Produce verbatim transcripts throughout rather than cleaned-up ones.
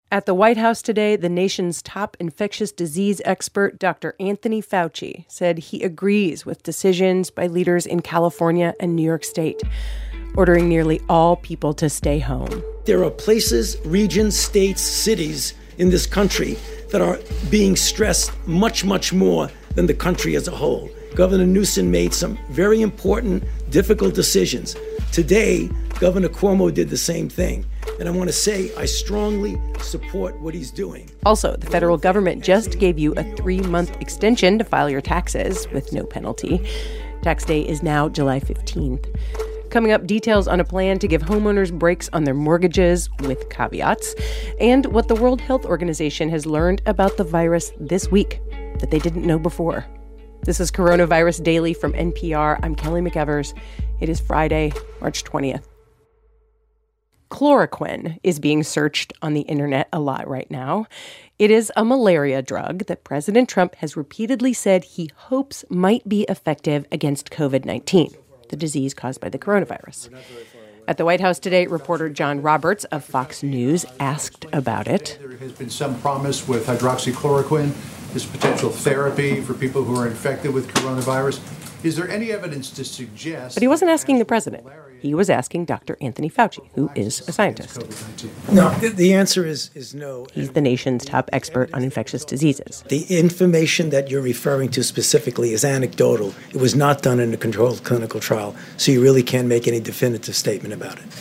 At the White House today, the nation's top infectious disease expert, Doctor Anthony Fauci, said he agrees with decisions by leaders in California and New York State, ordering nearly all people to stay home. There are places, regions, states, cities in this country that are being stressed much, much more than the country as a whole. Governor Newsom made some very important, difficult decisions. Today, Governor Cuomo did the same thing. And I want to say I strongly support what he's doing. Also, the federal government just gave you a three-month extension to file your taxes with no penalty. Tax day is now July fifteenth. Coming up, details on a plan to give homeowners breaks on their mortgages with caveats, and what the World Health Organization has learned about the virus this week that they didn't know before. This is Coronavirus Daily from N P R. I'm Kelly McEvers. It is Friday, March twentieth. Chloroquine is being searched on the internet a lot right now. It is a malaria drug that President Trump has repeatedly said he hopes might be effective against covid nineteen, the disease caused by the coronavirus. At the White House today, reporter John Roberts of Fox News asked about it. There has been some promise with hydroxychloroquine, this potential therapy for people who are infected with coronavirus. Is there any evidence to suggest... But he wasn't asking the president. He was asking Doctor Anthony Fauci, who is a scientist. No, the answer is, is no. He's the nation's top expert on infectious diseases. The information that you're referring to specifically is anecdotal. It was not done in a controlled clinical trial, so you really can't make any definitive statement about it.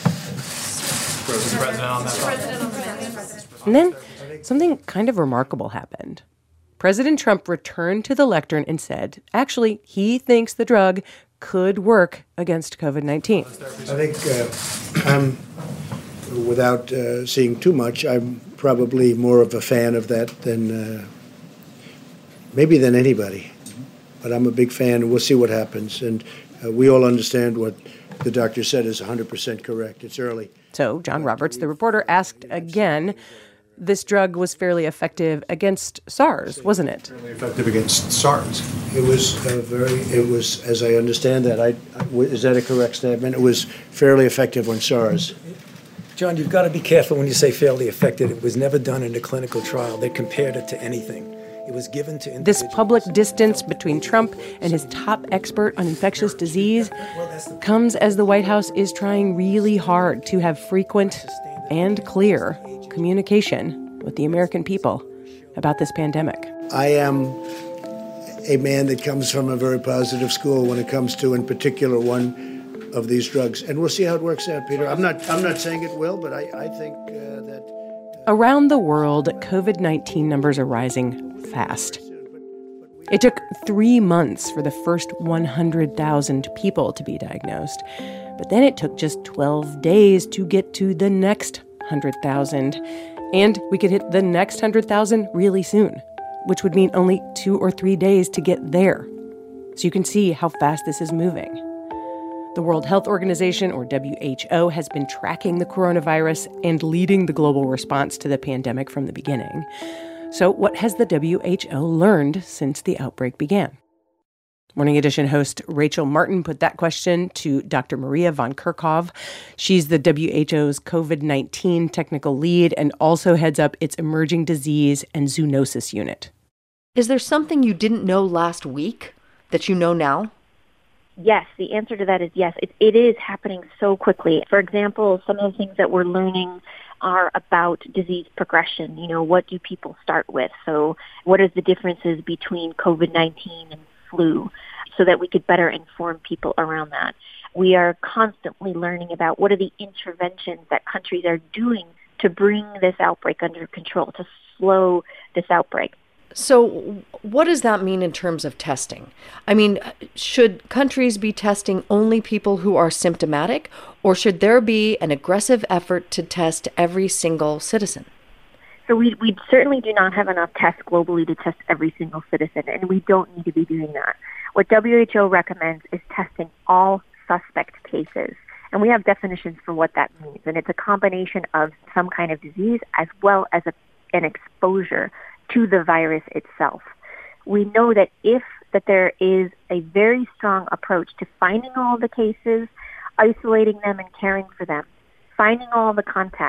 And then something kind of remarkable happened. President Trump returned to the lectern and said, actually, he thinks the drug could work against covid nineteen. I think uh, I'm, without uh, seeing too much, I'm probably more of a fan of that than, uh, maybe than anybody. But I'm a big fan, and we'll see what happens. And uh, we all understand what the doctor said is one hundred percent correct. It's early. So John Roberts, the reporter, asked again. This drug was fairly effective against SARS, wasn't it? Fairly effective against SARS. It was a very, it was, as I understand that, I, I, is that a correct statement? It was fairly effective on SARS. John, you've got to be careful when you say fairly effective. It was never done in a clinical trial. They compared it to anything. It was given to This public distance between Trump and his top expert on infectious disease comes as the White House is trying really hard to have frequent and clear communication with the American people about this pandemic. I am a man that comes from a very positive school when it comes to, in particular, one of these drugs. And we'll see how it works out, Peter. I'm not I'm not saying it will, but I, I think uh, that... Uh, Around the world, covid nineteen numbers are rising fast. It took three months for the first one hundred thousand people to be diagnosed. But then it took just twelve days to get to the next one hundred thousand. And we could hit the next one hundred thousand really soon, which would mean only two or three days to get there. So you can see how fast this is moving. The World Health Organization, or W H O, has been tracking the coronavirus and leading the global response to the pandemic from the beginning. So what has the W H O learned since the outbreak began? Morning Edition host Rachel Martin put that question to Doctor Maria von Kerkhove. She's the W H O's covid nineteen technical lead and also heads up its emerging disease and zoonosis unit. Is there something you didn't know last week that you know now? Yes, the answer to that is yes. It, it is happening so quickly. For example, some of the things that we're learning are about disease progression. You know, what do people start with? So what are the differences between covid nineteen and flu, so that we could better inform people around that. We are constantly learning about what are the interventions that countries are doing to bring this outbreak under control, to slow this outbreak. So what does that mean in terms of testing? I mean, should countries be testing only people who are symptomatic, or should there be an aggressive effort to test every single citizen? So we, we certainly do not have enough tests globally to test every single citizen, and we don't need to be doing that. What W H O recommends is testing all suspect cases, and we have definitions for what that means, and it's a combination of some kind of disease as well as a, an exposure to the virus itself. We know that if that there is a very strong approach to finding all the cases, isolating them and caring for them, finding all the contacts,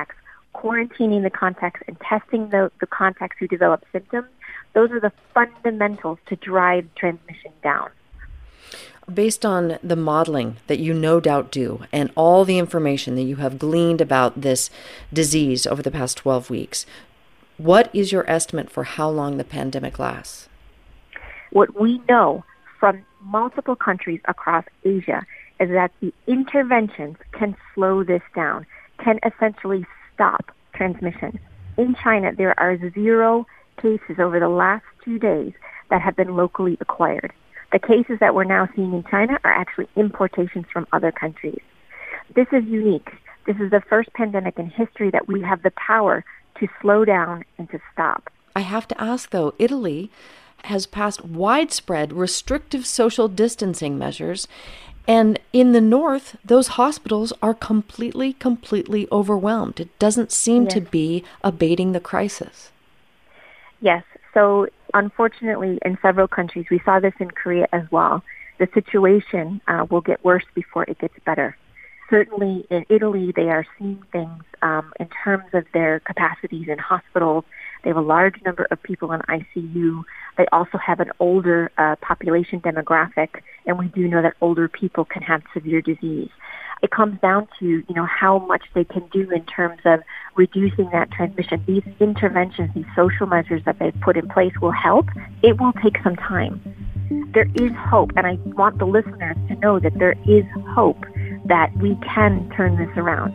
quarantining the contacts and testing the, the contacts who develop symptoms, those are the fundamentals to drive transmission down. Based on the modeling that you no doubt do and all the information that you have gleaned about this disease over the past twelve weeks, what is your estimate for how long the pandemic lasts? What we know from multiple countries across Asia is that the interventions can slow this down, can essentially stop transmission. In China, there are zero cases over the last two days that have been locally acquired. The cases that we're now seeing in China are actually importations from other countries. This is unique. This is the first pandemic in history that we have the power to slow down and to stop. I have to ask, though, Italy has passed widespread restrictive social distancing measures, and in the north, those hospitals are completely, completely overwhelmed. It doesn't seem yes. to be abating the crisis. Yes. So unfortunately, in several countries, we saw this in Korea as well, the situation uh, will get worse before it gets better. Certainly in Italy, they are seeing things um, in terms of their capacities in hospitals. They have a large number of people in I C U. They also have an older uh, population demographic, and we do know that older people can have severe disease. It comes down to, you know, how much they can do in terms of reducing that transmission. These interventions, these social measures that they've put in place will help. It will take some time. There is hope, and I want the listeners to know that there is hope that we can turn this around.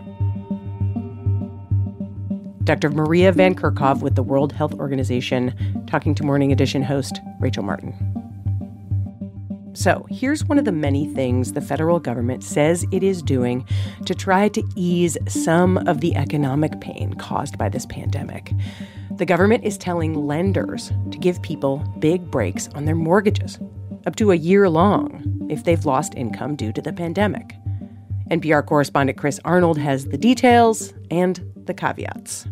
Doctor Maria Van Kerkhove with the World Health Organization, talking to Morning Edition host Rachel Martin. So here's one of the many things the federal government says it is doing to try to ease some of the economic pain caused by this pandemic. The government is telling lenders to give people big breaks on their mortgages, up to a year long, if they've lost income due to the pandemic. N P R correspondent Chris Arnold has the details and the caveats.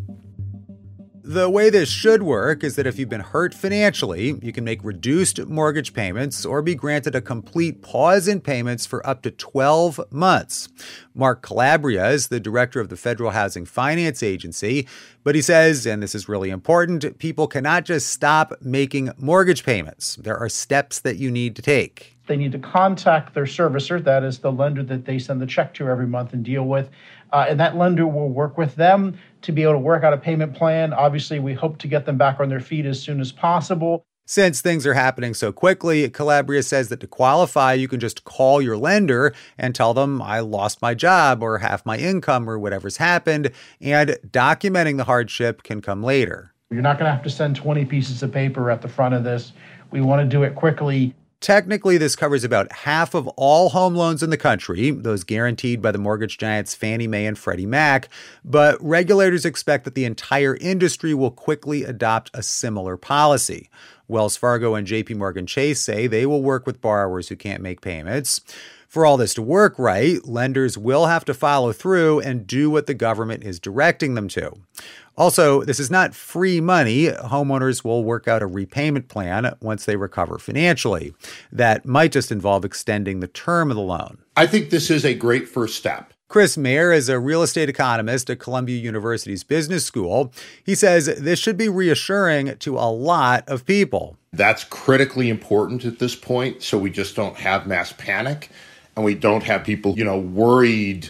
The way this should work is that if you've been hurt financially, you can make reduced mortgage payments or be granted a complete pause in payments for up to twelve months. Mark Calabria is the director of the Federal Housing Finance Agency, but he says, and this is really important, people cannot just stop making mortgage payments. There are steps that you need to take. They need to contact their servicer, that is the lender that they send the check to every month and deal with. Uh, and that lender will work with them to be able to work out a payment plan. Obviously, we hope to get them back on their feet as soon as possible. Since things are happening so quickly, Calabria says that to qualify, you can just call your lender and tell them, I lost my job or half my income or whatever's happened, and documenting the hardship can come later. You're not going to have to send twenty pieces of paper at the front of this. We want to do it quickly. Technically, this covers about half of all home loans in the country, those guaranteed by the mortgage giants Fannie Mae and Freddie Mac, but regulators expect that the entire industry will quickly adopt a similar policy. Wells Fargo and J P Morgan Chase say they will work with borrowers who can't make payments. For all this to work right, lenders will have to follow through and do what the government is directing them to. Also, this is not free money. Homeowners will work out a repayment plan once they recover financially. That might just involve extending the term of the loan. I think this is a great first step. Chris Mayer is a real estate economist at Columbia University's Business School. He says this should be reassuring to a lot of people. That's critically important at this point, so we just don't have mass panic and we don't have people, you know, worried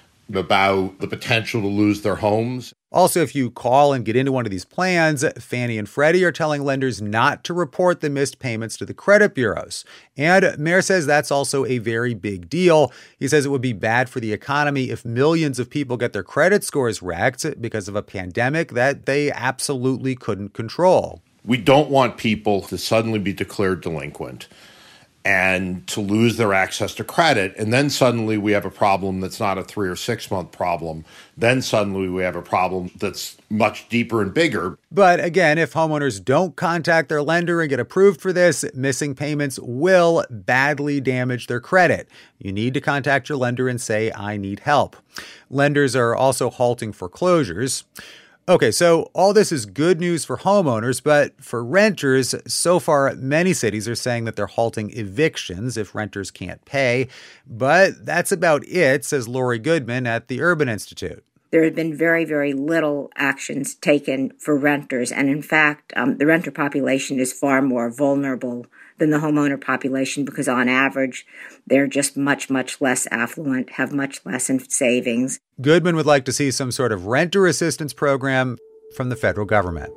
about the potential to lose their homes. Also, if you call and get into one of these plans, Fannie and Freddie are telling lenders not to report the missed payments to the credit bureaus. And Mayer says that's also a very big deal. He says it would be bad for the economy if millions of people get their credit scores wrecked because of a pandemic that they absolutely couldn't control. We don't want people to suddenly be declared delinquent and to lose their access to credit. And then suddenly we have a problem that's not a three or six month problem. Then suddenly we have a problem that's much deeper and bigger. But again, if homeowners don't contact their lender and get approved for this, missing payments will badly damage their credit. You need to contact your lender and say, I need help. Lenders are also halting foreclosures. Okay, so all this is good news for homeowners, but for renters, so far, many cities are saying that they're halting evictions if renters can't pay. But that's about it, says Lori Goodman at the Urban Institute. there have been very, very little actions taken for renters. And in fact, um, the renter population is far more vulnerable than the homeowner population because on average, they're just much, much less affluent, have much less in savings. Goodman would like to see some sort of renter assistance program from the federal government.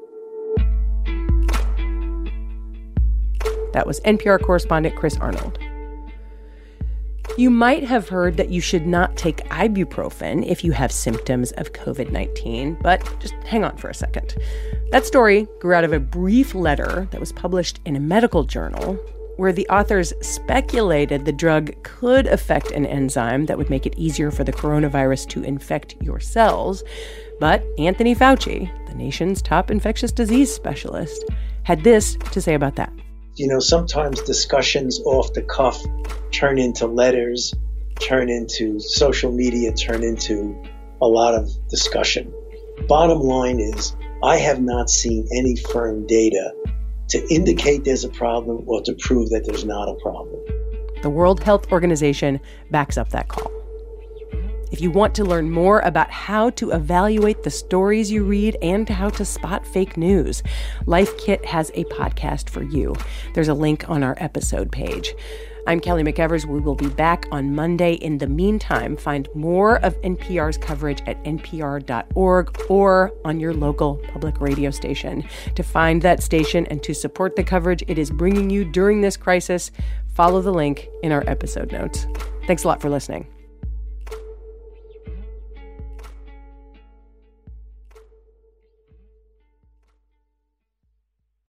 That was N P R correspondent Chris Arnold. You might have heard that you should not take ibuprofen if you have symptoms of covid nineteen, but just hang on for a second. That story grew out of a brief letter that was published in a medical journal where the authors speculated the drug could affect an enzyme that would make it easier for the coronavirus to infect your cells. But Anthony Fauci, the nation's top infectious disease specialist, had this to say about that. You know, sometimes discussions off the cuff turn into letters, turn into social media, turn into a lot of discussion. Bottom line is, I have not seen any firm data to indicate there's a problem or to prove that there's not a problem. The World Health Organization backs up that call. If you want to learn more about how to evaluate the stories you read and how to spot fake news, Life Kit has a podcast for you. There's a link on our episode page. I'm Kelly McEvers. We will be back on Monday. In the meantime, find more of N P R's coverage at N P R dot org or on your local public radio station. To find that station and to support the coverage it is bringing you during this crisis, follow the link in our episode notes. Thanks a lot for listening.